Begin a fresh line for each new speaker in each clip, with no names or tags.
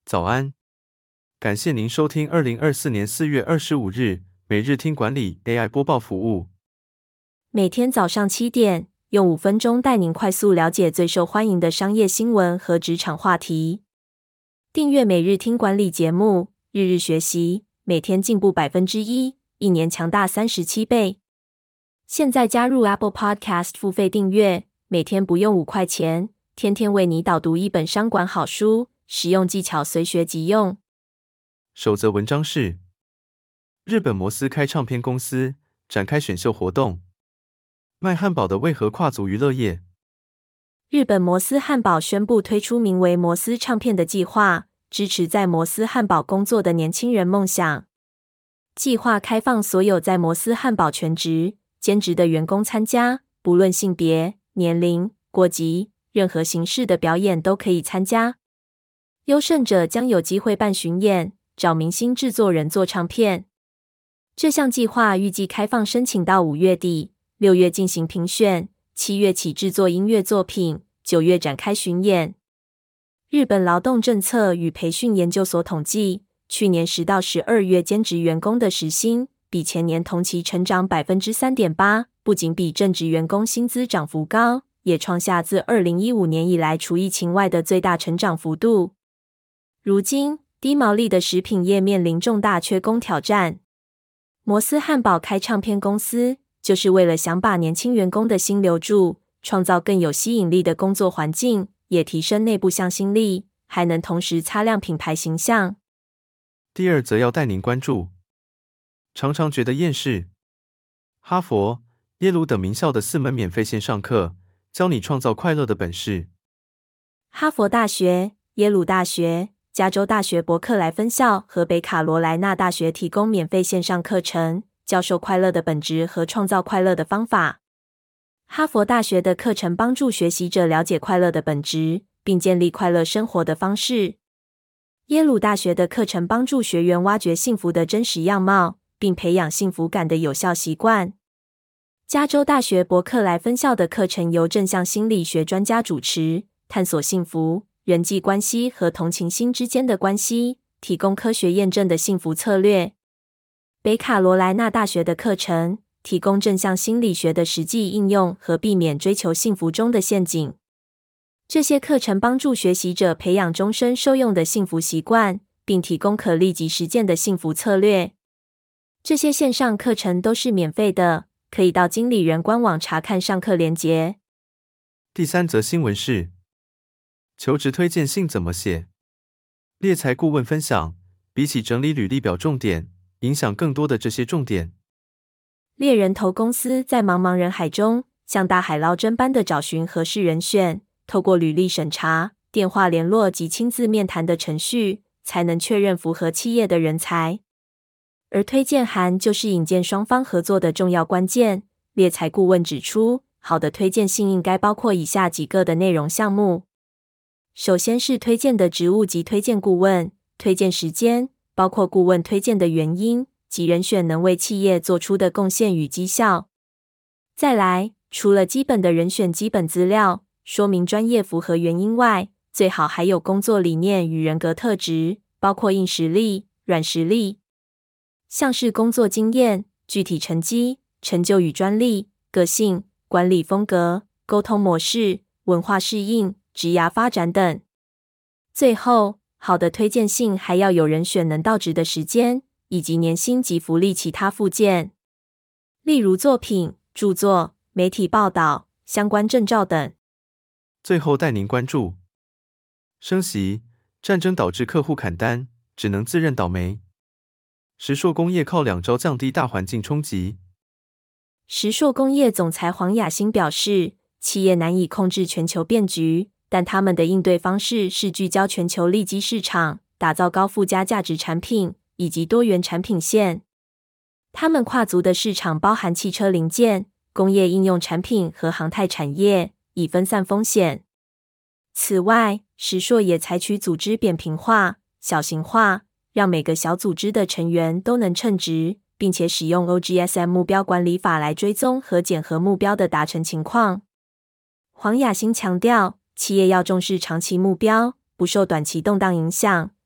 早安，感谢您收听2024年4月25日每日听管理 AI 播报服务。
每天早上7点，用5分钟带您快速了解最受欢迎的商业新闻和职场话题。订阅每日听管理节目，日日学习，每天进步1%，一年强大37倍。现在加入 Apple Podcast 付费订阅，每天不用5块钱，天天为你导读一本商管好书，实用技巧随学即用。
首则文章是：日本摩斯开唱片公司展开选秀活动，卖汉堡的为何跨足娱乐业？
日本摩斯汉堡宣布推出名为摩斯唱片的计划，支持在摩斯汉堡工作的年轻人梦想。计划开放所有在摩斯汉堡全职、兼职的员工参加，不论性别、年龄、国籍，任何形式的表演都可以参加。优胜者将有机会办巡演，找明星制作人做唱片。这项计划预计开放申请到5月底，6月进行评选，7月起制作音乐作品，9月展开巡演。日本劳动政策与培训研究所统计，去年10到12月兼职员工的时薪比前年同期成长 3.8%， 不仅比正职员工薪资涨幅高，也创下自2015年以来除疫情外的最大成长幅度。如今，低毛利的食品业面临重大缺工挑战。摩斯汉堡开唱片公司，就是为了想把年轻员工的心留住，创造更有吸引力的工作环境，也提升内部向心力，还能同时擦亮品牌形象。
第二则要带您关注：常常觉得厌世，哈佛、耶鲁等名校的4门免费线上课，教你创造快乐的本事。
哈佛大学、耶鲁大学、加州大学伯克莱分校和北卡罗来纳大学提供免费线上课程，教授快乐的本质和创造快乐的方法。哈佛大学的课程帮助学习者了解快乐的本质，并建立快乐生活的方式。耶鲁大学的课程帮助学员挖掘幸福的真实样貌，并培养幸福感的有效习惯。加州大学伯克莱分校的课程由正向心理学专家主持，探索幸福、人际关系和同情心之间的关系，提供科学验证的幸福策略。北卡罗来纳大学的课程提供正向心理学的实际应用和避免追求幸福中的陷阱。这些课程帮助学习者培养终身受用的幸福习惯，并提供可立即实践的幸福策略。这些线上课程都是免费的，可以到经理人官网查看上课连结。
第三则新闻是：求职推荐信怎么写？猎才顾问分享，比起整理履历表重点，影响更多的这些重点。
猎人头公司在茫茫人海中，像大海捞针般的找寻合适人选，透过履历审查、电话联络及亲自面谈的程序，才能确认符合企业的人才。而推荐函就是引荐双方合作的重要关键。猎才顾问指出，好的推荐信应该包括以下几个的内容项目。首先是推荐的职务及推荐顾问，推荐时间，包括顾问推荐的原因及人选能为企业做出的贡献与绩效。再来，除了基本的人选基本资料，说明专业符合原因外，最好还有工作理念与人格特质，包括硬实力、软实力，像是工作经验、具体成绩、成就与专利、个性、管理风格、沟通模式、文化适应、职涯发展等。最后，好的推荐信还要有人选能到职的时间，以及年薪及福利其他附件，例如作品、著作、媒体报道、相关证照等。
最后带您关注：升息，战争导致客户砍单，只能自认倒霉。石硕工业靠2招降低大环境冲击。
石硕工业总裁黄雅欣表示，企业难以控制全球变局，但他们的应对方式是聚焦全球利基市场，打造高附加价值产品以及多元产品线。他们跨足的市场包含汽车零件、工业应用产品和航太产业，以分散风险。此外，石硕也采取组织扁平化、小型化，让每个小组织的成员都能称职，并且使用 OGSM 目标管理法来追踪和检核目标的达成情况。黄雅欣强调，企业要重视长期目标，不受短期动荡影响，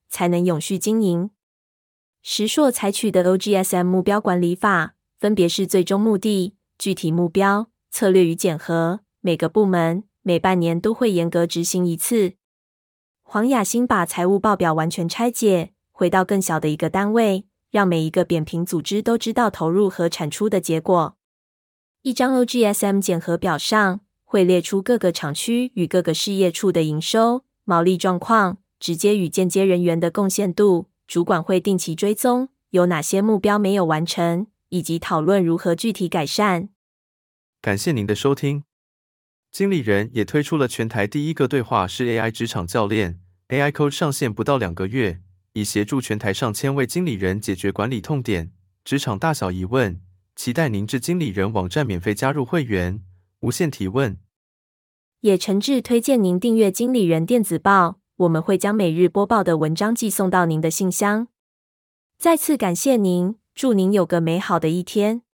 才能永续经营。石硕采取的 OGSM 目标管理法，分别是最终目的、具体目标、策略与检核，每个部门每半年都会严格执行一次。黄雅欣把财务报表完全拆解，回到更小的一个单位，让每一个扁平组织都知道投入和产出的结果。一张 OGSM 检核表上会列出各个厂区与各个事业处的营收、毛利状况、直接与间接人员的贡献度，主管会定期追踪有哪些目标没有完成，以及讨论如何具体改善。
感谢您的收听。经理人也推出了全台第一个对话式 AI 职场教练 AI Coach 上线不到2个月，以协助全台上千位经理人解决管理痛点、职场大小疑问。期待您至经理人网站免费加入会员，无限提问。
也诚挚推荐您订阅经理人电子报，我们会将每日播报的文章寄送到您的信箱。再次感谢您，祝您有个美好的一天。